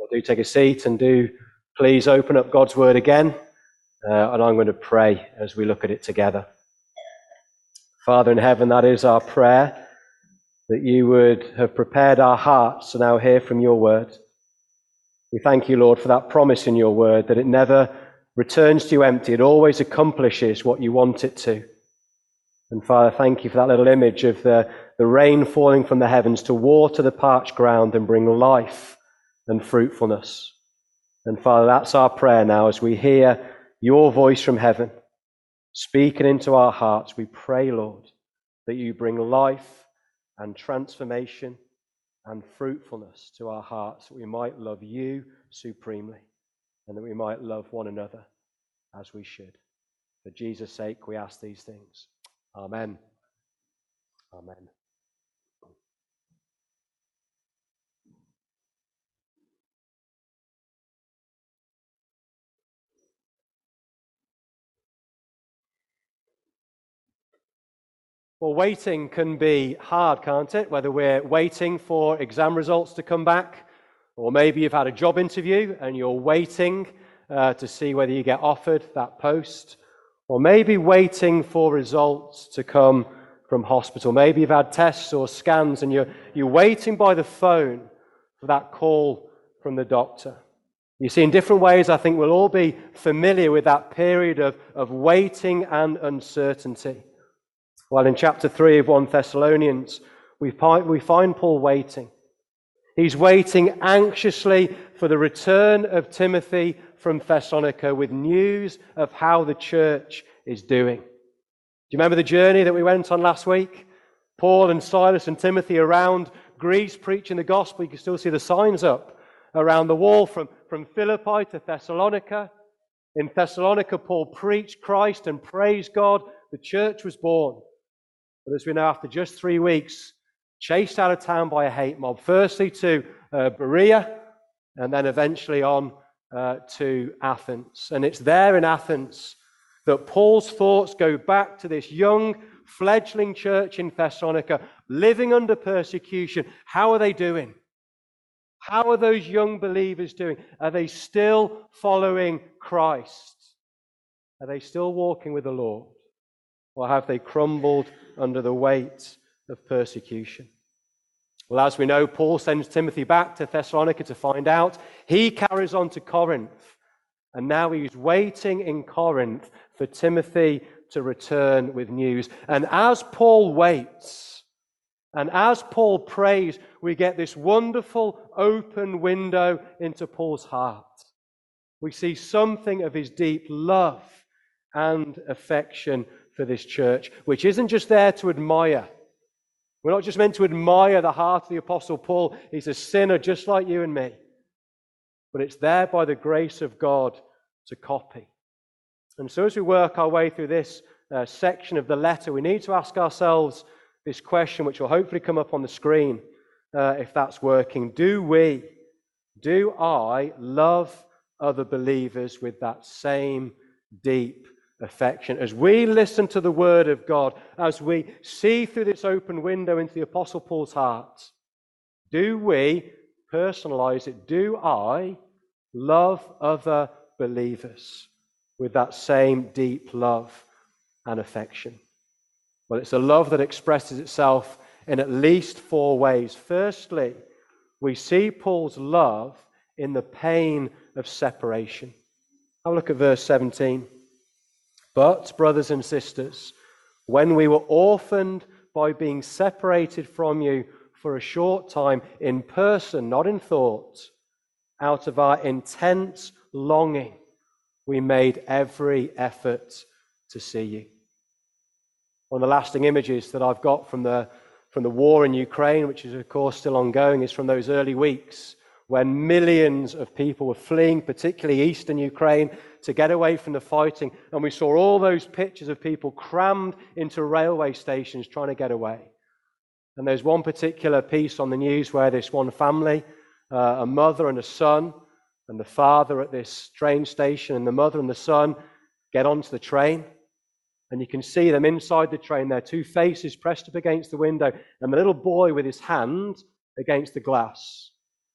Do take a seat and do please open up God's word again. And I'm going to pray as we look at it together. Father in heaven, that is our prayer, that you would have prepared our hearts to now hear from your word. We thank you, Lord, for that promise in your word, that it never returns to you empty. It always accomplishes what you want it to. And Father, thank you for that little image of the rain falling from the heavens to water the parched ground and bring life and fruitfulness. And Father, that's our prayer now as we hear your voice from heaven speaking into our hearts. We pray, Lord, that you bring life and transformation and fruitfulness to our hearts, that we might love you supremely and that we might love one another as we should. For Jesus' sake, we ask these things. Amen. Amen. Well, waiting can be hard, can't it? Whether we're waiting for exam results to come back, or maybe you've had a job interview and you're waiting to see whether you get offered that post, or maybe waiting for results to come from hospital. Maybe you've had tests or scans and you're waiting by the phone for that call from the doctor. You see, in different ways, I think we'll all be familiar with that period of waiting and uncertainty. Well, in chapter 3 of 1 Thessalonians, we find Paul waiting. He's waiting anxiously for the return of Timothy from Thessalonica with news of how the church is doing. Do you remember the journey that we went on last week? Paul and Silas and Timothy around Greece preaching the gospel. You can still see the signs up around the wall from Philippi to Thessalonica. In Thessalonica, Paul preached Christ and praised God. The church was born. But as we know, after just 3 weeks, chased out of town by a hate mob, firstly to Berea, and then eventually on to Athens. And it's there in Athens that Paul's thoughts go back to this young, fledgling church in Thessalonica, living under persecution. How are they doing? How are those young believers doing? Are they still following Christ? Are they still walking with the Lord? Or have they crumbled under the weight of persecution? Well, as we know, Paul sends Timothy back to Thessalonica to find out. He carries on to Corinth, and now he's waiting in Corinth for Timothy to return with news. And as Paul waits, and as Paul prays, we get this wonderful open window into Paul's heart. We see something of his deep love and affection for this church, which isn't just there to admire. We're not just meant to admire the heart of the Apostle Paul. He's a sinner just like you and me. But it's there by the grace of God to copy. And so as we work our way through this section of the letter, we need to ask ourselves this question, which will hopefully come up on the screen if that's working. Do I love other believers with that same deep affection? As we listen to the word of God, as we see through this open window into the Apostle Paul's heart, do we personalize it? Do I love other believers with that same deep love and affection? Well, it's a love that expresses itself in at least 4 ways. Firstly, we see Paul's love in the pain of separation. Have a look at verse 17. But, brothers and sisters, when we were orphaned by being separated from you for a short time, in person, not in thought, out of our intense longing, we made every effort to see you. One of the lasting images that I've got from the war in Ukraine, which is of course still ongoing, is from those early weeks when millions of people were fleeing, particularly eastern Ukraine, to get away from the fighting. And we saw all those pictures of people crammed into railway stations trying to get away. And there's one particular piece on the news where this one family, a mother and a son, and the father at this train station, and the mother and the son get onto the train. And you can see them inside the train, their 2 faces pressed up against the window, and the little boy with his hand against the glass.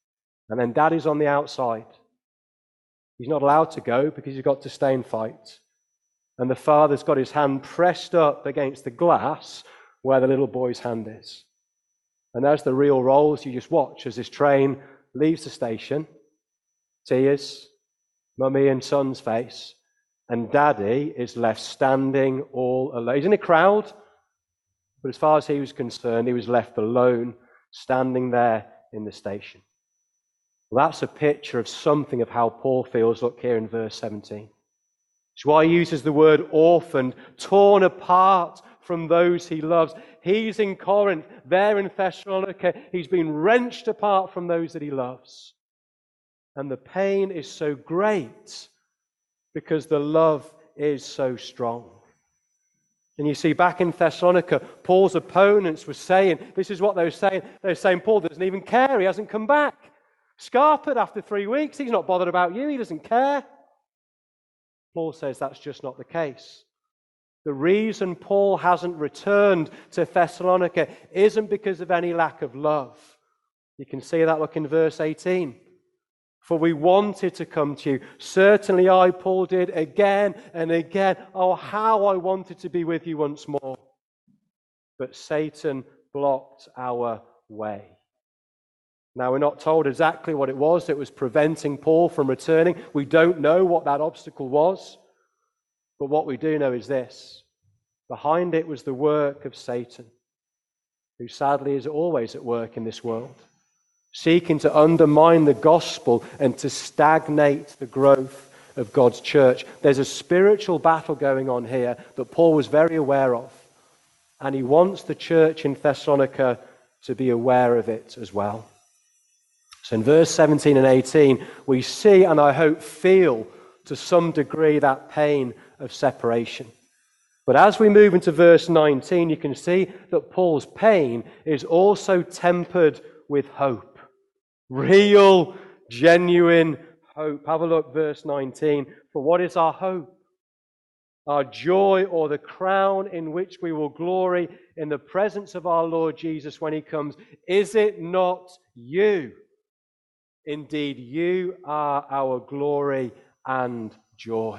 And then Daddy's on the outside. He's not allowed to go because he's got to stay and fight. And the father's got his hand pressed up against the glass where the little boy's hand is. And there's the real roles. You just watch as this train leaves the station. Tears, mummy and son's face. And Daddy is left standing all alone. He's in a crowd, but as far as he was concerned, he was left alone, standing there in the station. Well, that's a picture of something of how Paul feels. Look here in verse 17. It's why he uses the word orphaned, torn apart from those he loves. He's in Corinth, there in Thessalonica. He's been wrenched apart from those that he loves. And the pain is so great because the love is so strong. And you see, back in Thessalonica, Paul's opponents were saying, this is what they were saying. They were saying, Paul doesn't even care. He hasn't come back. Scarpered after 3 weeks. He's not bothered about you. He doesn't care. Paul says that's just not the case. The reason Paul hasn't returned to Thessalonica isn't because of any lack of love. You can see that, look in verse 18. For we wanted to come to you. Certainly I, Paul, did again and again. Oh, how I wanted to be with you once more. But Satan blocked our way. Now, we're not told exactly what it was that was preventing Paul from returning. We don't know what that obstacle was. But what we do know is this. Behind it was the work of Satan, who sadly is always at work in this world, seeking to undermine the gospel and to stagnate the growth of God's church. There's a spiritual battle going on here that Paul was very aware of. And he wants the church in Thessalonica to be aware of it as well. So in verse 17 and 18, we see, and I hope feel to some degree, that pain of separation. But as we move into verse 19, you can see that Paul's pain is also tempered with hope. Real, genuine hope. Have a look, verse 19. For what is our hope? Our joy, or the crown in which we will glory in the presence of our Lord Jesus when he comes. Is it not you? Indeed, you are our glory and joy.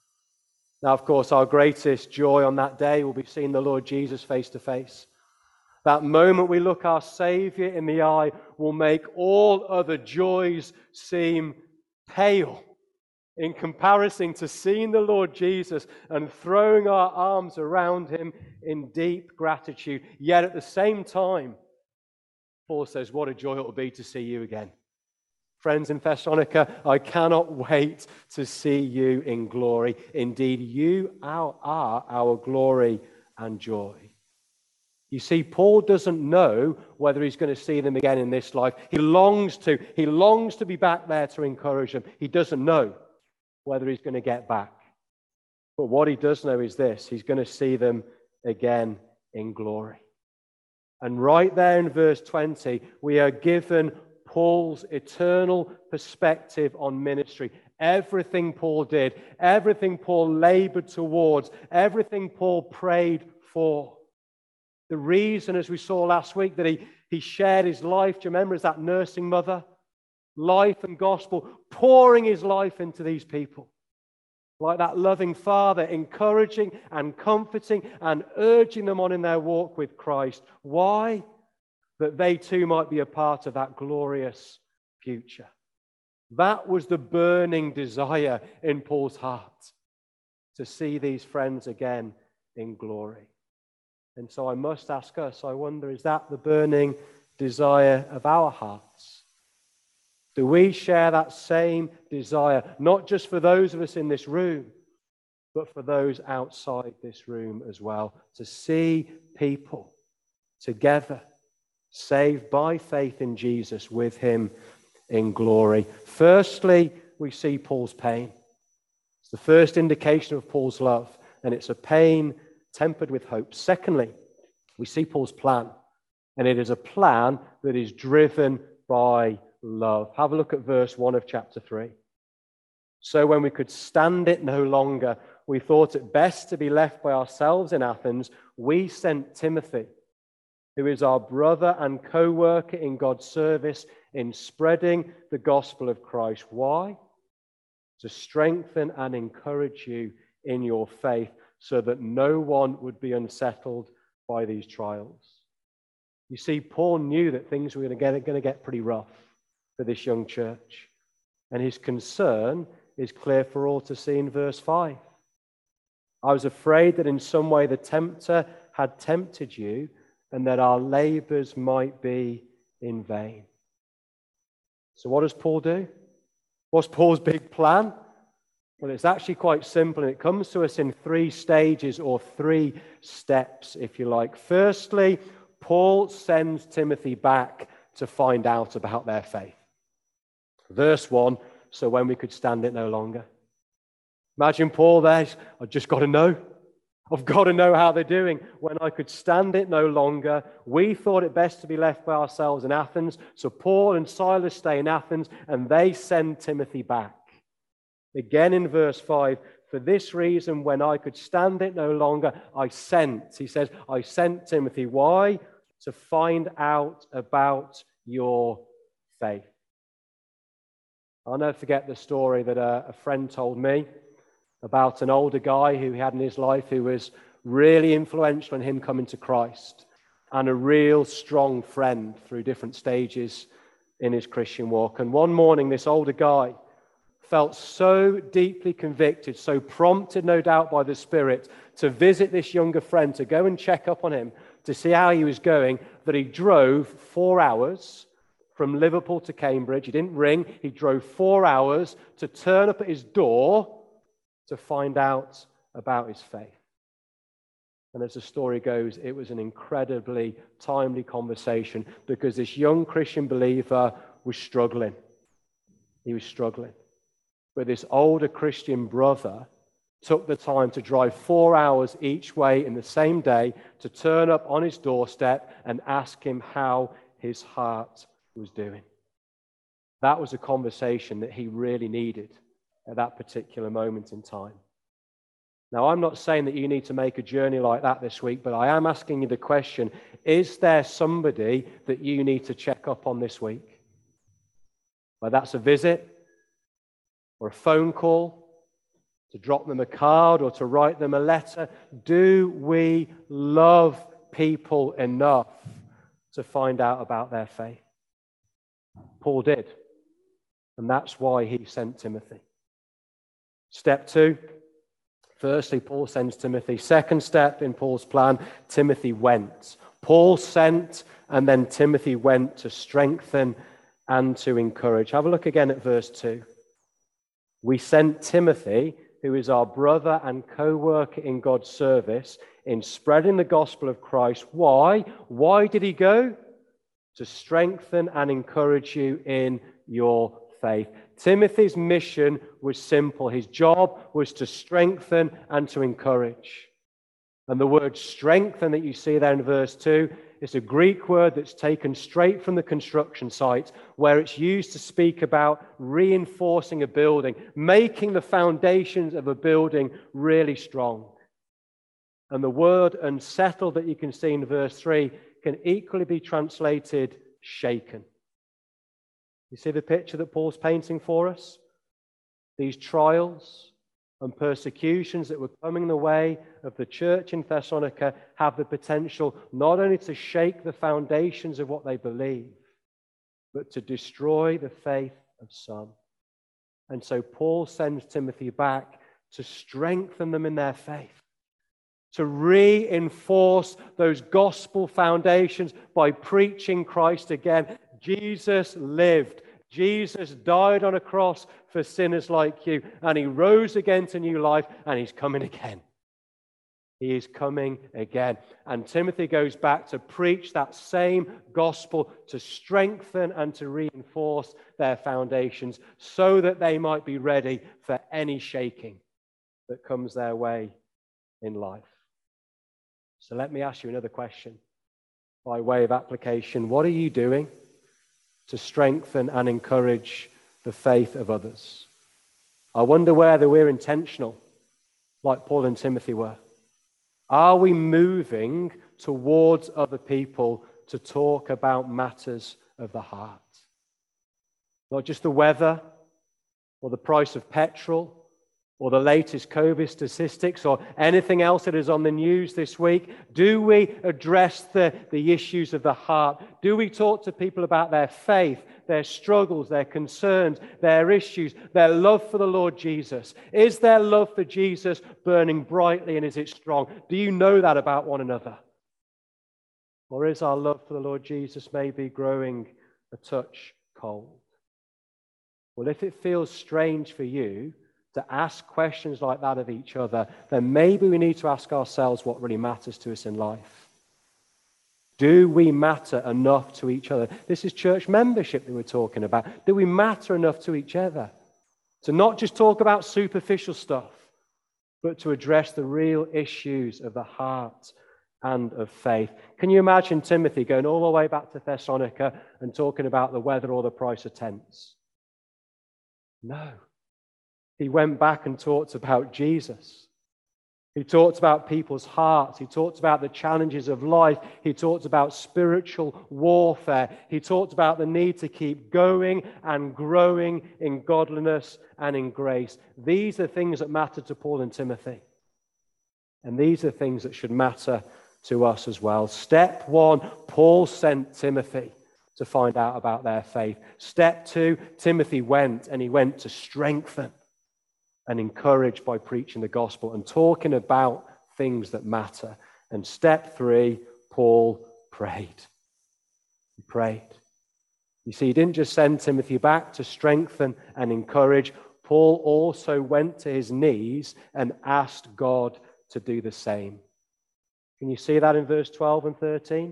Now, of course, our greatest joy on that day will be seeing the Lord Jesus face to face. That moment we look our Savior in the eye will make all other joys seem pale in comparison to seeing the Lord Jesus and throwing our arms around him in deep gratitude. Yet at the same time, Paul says, what a joy it will be to see you again. Friends in Thessalonica, I cannot wait to see you in glory. Indeed, you are our glory and joy. You see, Paul doesn't know whether he's going to see them again in this life. He longs to. He longs to be back there to encourage them. He doesn't know whether he's going to get back. But what he does know is this. He's going to see them again in glory. And right there in verse 20, we are given Paul's eternal perspective on ministry. Everything Paul did, everything Paul labored towards, everything Paul prayed for. The reason, as we saw last week, that he shared his life, do you remember, as that nursing mother? Life and gospel, pouring his life into these people. Like that loving father, encouraging and comforting and urging them on in their walk with Christ. Why? That they too might be a part of that glorious future. That was the burning desire in Paul's heart, to see these friends again in glory. And so I must ask us, I wonder, is that the burning desire of our hearts? Do we share that same desire, not just for those of us in this room, but for those outside this room as well, to see people together saved by faith in Jesus with him in glory? Firstly, we see Paul's pain. It's the first indication of Paul's love, and it's a pain tempered with hope. Secondly, we see Paul's plan, and it is a plan that is driven by love. Have a look at verse 1 of chapter 3. So when we could stand it no longer, we thought it best to be left by ourselves in Athens. We sent Timothy, who is our brother and co-worker in God's service in spreading the gospel of Christ. Why? To strengthen and encourage you in your faith so that no one would be unsettled by these trials. You see, Paul knew that things were going to get pretty rough for this young church. And his concern is clear for all to see in verse 5. I was afraid that in some way the tempter had tempted you and that our labors might be in vain. So what does Paul do? What's Paul's big plan? Well, it's actually quite simple, and it comes to us in 3 stages or 3 steps, if you like. Firstly, Paul sends Timothy back to find out about their faith. Verse 1, so when we could stand it no longer. Imagine Paul there, I've just got to know. I've got to know how they're doing. When I could stand it no longer, we thought it best to be left by ourselves in Athens. So Paul and Silas stay in Athens, and they send Timothy back. Again in verse 5, for this reason, when I could stand it no longer, I sent. He says, I sent Timothy. Why? To find out about your faith. I'll never forget the story that a friend told me about an older guy who he had in his life who was really influential in him coming to Christ and a real strong friend through different stages in his Christian walk. And one morning, this older guy felt so deeply convicted, so prompted, no doubt, by the Spirit to visit this younger friend, to go and check up on him, to see how he was going, that he drove 4 hours from Liverpool to Cambridge. He didn't ring. He drove 4 hours to turn up at his door to find out about his faith. And as the story goes, it was an incredibly timely conversation because this young Christian believer was struggling. He was struggling. But this older Christian brother took the time to drive 4 hours each way in the same day to turn up on his doorstep and ask him how his heart was doing. That was a conversation that he really needed at that particular moment in time. Now, I'm not saying that you need to make a journey like that this week, but I am asking you the question, is there somebody that you need to check up on this week? Whether that's a visit or a phone call, to drop them a card or to write them a letter. Do we love people enough to find out about their faith? Paul did, and that's why he sent Timothy. Step 2, firstly, Paul sends Timothy. Second step in Paul's plan, Timothy went. Paul sent, and then Timothy went to strengthen and to encourage. Have a look again at verse 2. We sent Timothy, who is our brother and co-worker in God's service, in spreading the gospel of Christ. Why? Why did he go? To strengthen and encourage you in your faith. Timothy's mission was simple. His job was to strengthen and to encourage. And the word strengthen that you see there in verse 2 is a Greek word that's taken straight from the construction site, where it's used to speak about reinforcing a building, making the foundations of a building really strong. And the word unsettled that you can see in verse 3 can equally be translated shaken. You see the picture that Paul's painting for us? These trials and persecutions that were coming the way of the church in Thessalonica have the potential not only to shake the foundations of what they believe, but to destroy the faith of some. And so Paul sends Timothy back to strengthen them in their faith, to reinforce those gospel foundations by preaching Christ again. Jesus lived. Jesus died on a cross for sinners like you, and he rose again to new life, and he's coming again. He is coming again. And Timothy goes back to preach that same gospel, to strengthen and to reinforce their foundations so that they might be ready for any shaking that comes their way in life. So let me ask you another question by way of application. What are you doing to strengthen and encourage the faith of others? I wonder whether we're intentional, like Paul and Timothy were. Are we moving towards other people to talk about matters of the heart. Not just the weather, or the price of petrol, or the latest COVID statistics, or anything else that is on the news this week. Do we address the issues of the heart? Do we talk to people about their faith, their struggles, their concerns, their issues, their love for the Lord Jesus? Is their love for Jesus burning brightly, and is it strong? Do you know that about one another? Or is our love for the Lord Jesus maybe growing a touch cold? Well, if it feels strange for you to ask questions like that of each other, then maybe we need to ask ourselves what really matters to us in life. Do we matter enough to each other? This is church membership that we're talking about. Do we matter enough to each other? To not just talk about superficial stuff, but to address the real issues of the heart and of faith. Can you imagine Timothy going all the way back to Thessalonica and talking about the weather or the price of tents? No. He went back and talked about Jesus. He talked about people's hearts. He talked about the challenges of life. He talked about spiritual warfare. He talked about the need to keep going and growing in godliness and in grace. These are things that matter to Paul and Timothy. And these are things that should matter to us as well. Step one, Paul sent Timothy to find out about their faith. Step two, Timothy went, and he went to strengthen and encourage by preaching the gospel and talking about things that matter. And step three, Paul prayed. He prayed. You see, he didn't just send Timothy back to strengthen and encourage. Paul also went to his knees and asked God to do the same. Can you see that in verse 12 and 13?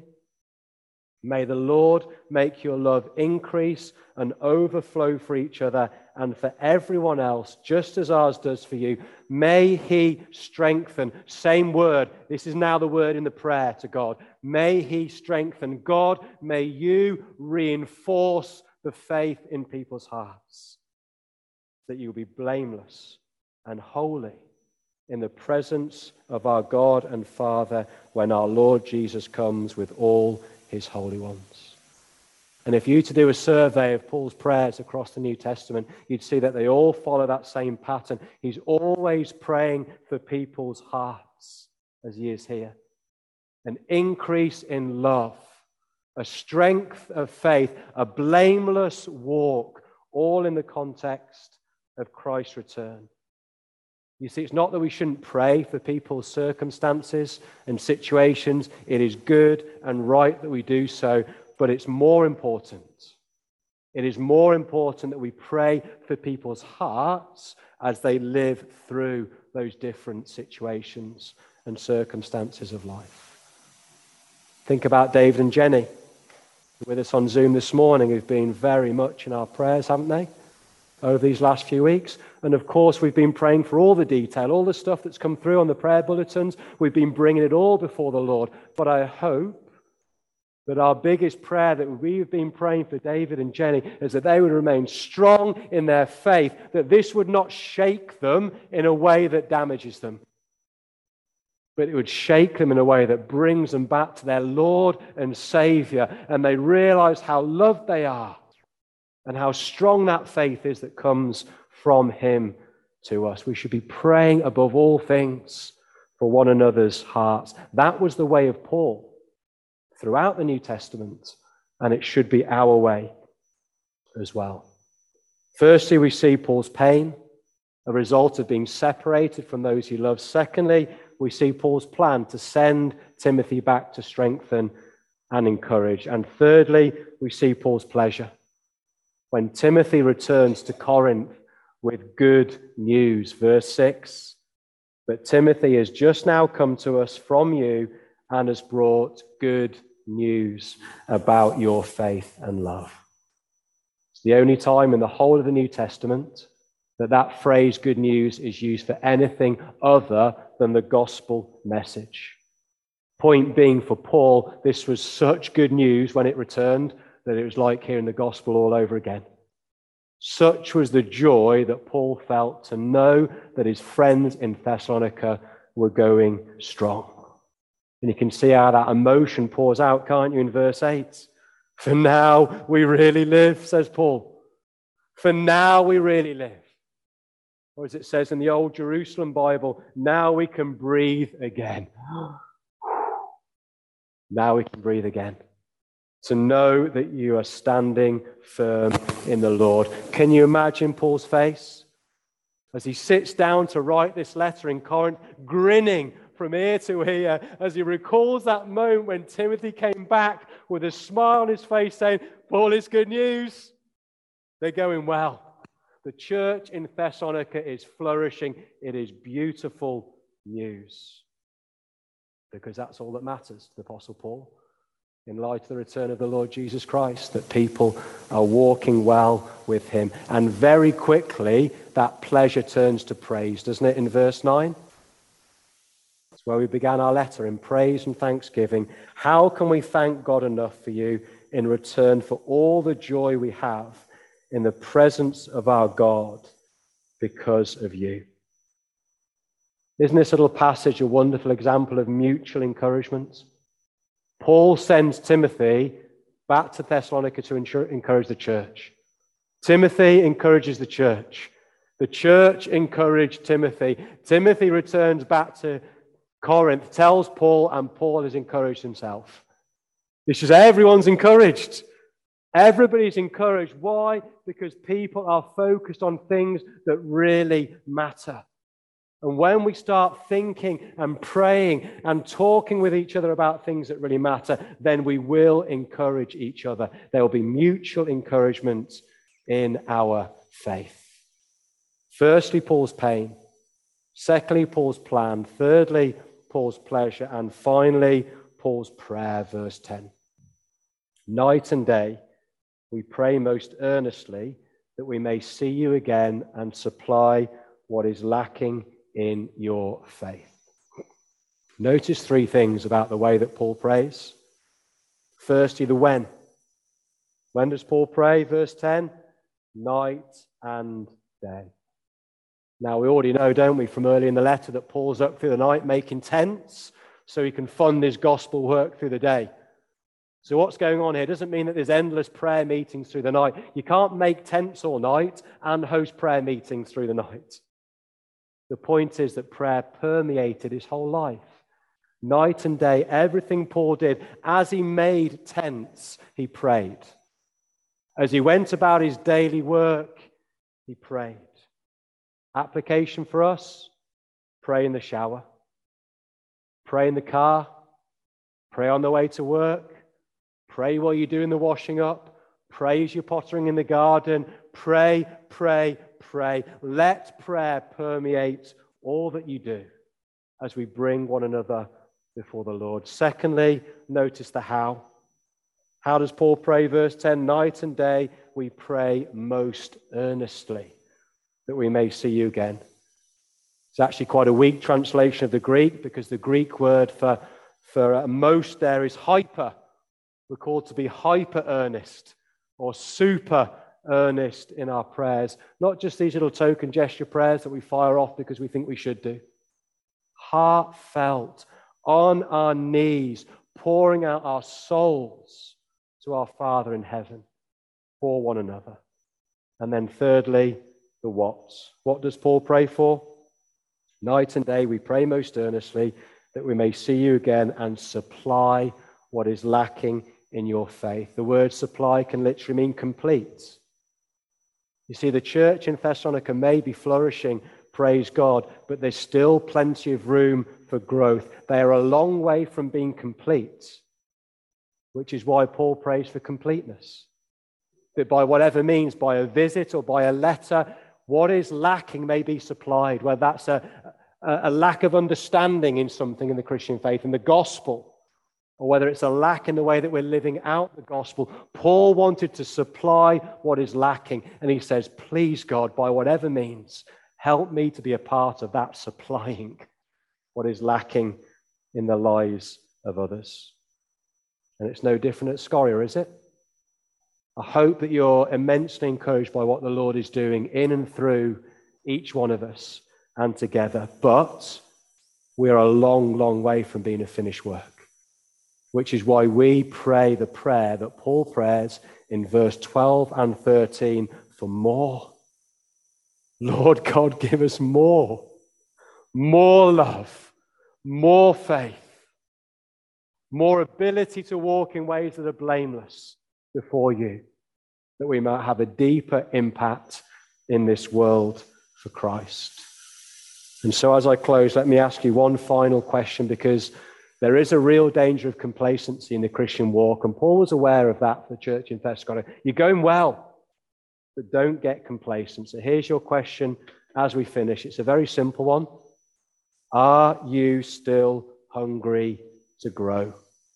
May the Lord make your love increase and overflow for each other and for everyone else, just as ours does for you. May he strengthen. Same word. This is now the word in the prayer to God. May he strengthen. God, may you reinforce the faith in people's hearts, that you will be blameless and holy in the presence of our God and Father when our Lord Jesus comes with all his holy ones. And if you were to do a survey of Paul's prayers across the New Testament, you'd see that they all follow that same pattern. He's always praying for people's hearts as he is here. An increase in love, a strength of faith, a blameless walk, all in the context of Christ's return. You see, it's not that we shouldn't pray for people's circumstances and situations. It is good and right that we do so, but it's more important. It is more important that we pray for people's hearts as they live through those different situations and circumstances of life. Think about David and Jenny, with us on Zoom this morning, who've been very much in our prayers, haven't they, over these last few weeks? And of course, we've been praying for all the detail, all the stuff that's come through on the prayer bulletins. We've been bringing it all before the Lord. But I hope that our biggest prayer that we've been praying for David and Jenny is that they would remain strong in their faith, that this would not shake them in a way that damages them, but it would shake them in a way that brings them back to their Lord and Savior, and they realize how loved they are and how strong that faith is that comes from him to us. We should be praying above all things for one another's hearts. That was the way of Paul throughout the New Testament, and it should be our way as well. Firstly, we see Paul's pain, a result of being separated from those he loves. Secondly, we see Paul's plan to send Timothy back to strengthen and encourage. And thirdly, we see Paul's pleasure when Timothy returns to Corinth with good news. Verse 6, but Timothy has just now come to us from you and has brought good news about your faith and love. It's the only time in the whole of the New Testament that phrase good news is used for anything other than the gospel message. Point being, for Paul, this was such good news when it returned that it was like hearing the gospel all over again. Such was the joy that Paul felt to know that his friends in Thessalonica were going strong. And you can see how that emotion pours out, can't you, in verse 8? For now we really live, says Paul. For now we really live. Or as it says in the Old Jerusalem Bible, now we can breathe again. Now we can breathe again. To know that you are standing firm in the Lord. Can you imagine Paul's face as he sits down to write this letter in Corinth, grinning from ear to ear as he recalls that moment when Timothy came back with a smile on his face saying, Paul, it's good news. They're going well. The church in Thessalonica is flourishing. It is beautiful news. Because that's all that matters to the Apostle Paul. In light of the return of the Lord Jesus Christ, that people are walking well with him. And very quickly, that pleasure turns to praise, doesn't it, in verse 9? That's where we began our letter, in praise and thanksgiving. How can we thank God enough for you in return for all the joy we have in the presence of our God because of you? Isn't this little passage a wonderful example of mutual encouragement? Paul sends Timothy back to Thessalonica to encourage the church. Timothy encourages the church. The church encouraged Timothy. Timothy returns back to Corinth, tells Paul, and Paul has encouraged himself. This is everyone's encouraged. Everybody's encouraged. Why? Because people are focused on things that really matter. And when we start thinking and praying and talking with each other about things that really matter, then we will encourage each other. There will be mutual encouragement in our faith. Firstly, Paul's pain. Secondly, Paul's plan. Thirdly, Paul's pleasure. And finally, Paul's prayer, verse 10. Night and day, we pray most earnestly that we may see you again and supply what is lacking in your faith. Notice three things about the way that Paul prays. Firstly, the when. When does Paul pray? Verse 10, night and day. Now, we already know, don't we, from early in the letter that Paul's up through the night making tents so he can fund his gospel work through the day. So what's going on here doesn't mean that there's endless prayer meetings through the night. You can't make tents all night and host prayer meetings through the night. The point is that prayer permeated his whole life. Night and day, everything Paul did, as he made tents, he prayed. As he went about his daily work, he prayed. Application for us, pray in the shower, pray in the car, pray on the way to work, pray while you're doing the washing up, pray as you're pottering in the garden, pray, pray, pray. Let prayer permeate all that you do as we bring one another before the Lord. Secondly, notice the how. How does Paul pray? Verse 10, night and day we pray most earnestly that we may see you again. It's actually quite a weak translation of the Greek because the Greek word for most there is hyper. We're called to be hyper earnest or super earnest in our prayers. Not just these little token gesture prayers that we fire off because we think we should do. Heartfelt, on our knees, pouring out our souls to our Father in heaven for one another. And then thirdly, the what. What does Paul pray for? Night and day we pray most earnestly that we may see you again and supply what is lacking in your faith. The word supply can literally mean complete. You see, the church in Thessalonica may be flourishing, praise God, but there's still plenty of room for growth. They are a long way from being complete, which is why Paul prays for completeness. That by whatever means, by a visit or by a letter, what is lacking may be supplied, whether that's a lack of understanding in something in the Christian faith, in the gospel, or whether it's a lack in the way that we're living out the gospel. Paul wanted to supply what is lacking. And he says, please God, by whatever means, help me to be a part of that supplying what is lacking in the lives of others. And it's no different at Scoria, is it? I hope that you're immensely encouraged by what the Lord is doing in and through each one of us and together. But we're a long, long way from being a finished work. which is why we pray the prayer that Paul prays in verse 12 and 13 for more. Lord God, give us more love, more faith, more ability to walk in ways that are blameless before you, that we might have a deeper impact in this world for Christ. And so as I close, let me ask you one final question, because there is a real danger of complacency in the Christian walk, and Paul was aware of that for the church in Thessalonica. You're going well, but don't get complacent. So here's your question as we finish. It's a very simple one. Are you still hungry to grow?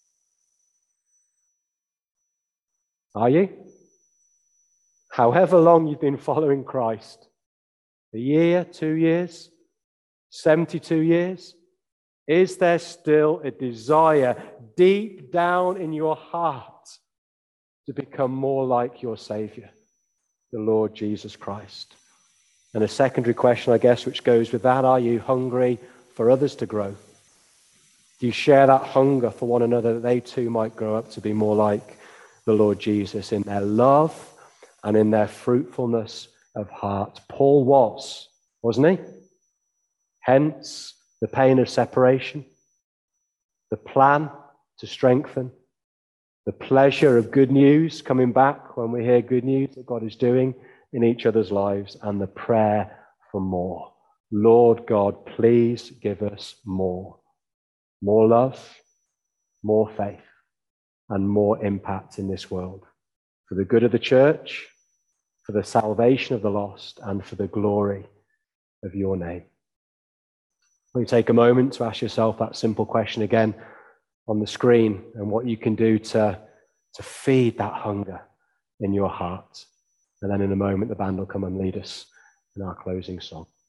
Are you? However long you've been following Christ, a year, 2 years, 72 years, is there still a desire deep down in your heart to become more like your Savior, the Lord Jesus Christ? And a secondary question, I guess, which goes with that, are you hungry for others to grow? Do you share that hunger for one another, that they too might grow up to be more like the Lord Jesus in their love and in their fruitfulness of heart? Paul was, wasn't he? Hence, the pain of separation, the plan to strengthen, the pleasure of good news coming back when we hear good news that God is doing in each other's lives, and the prayer for more. Lord God, please give us more. More love, more faith, and more impact in this world, for the good of the church, for the salvation of the lost, and for the glory of your name. Will you take a moment to ask yourself that simple question again on the screen, and what you can do to feed that hunger in your heart? And then in a moment, the band will come and lead us in our closing song.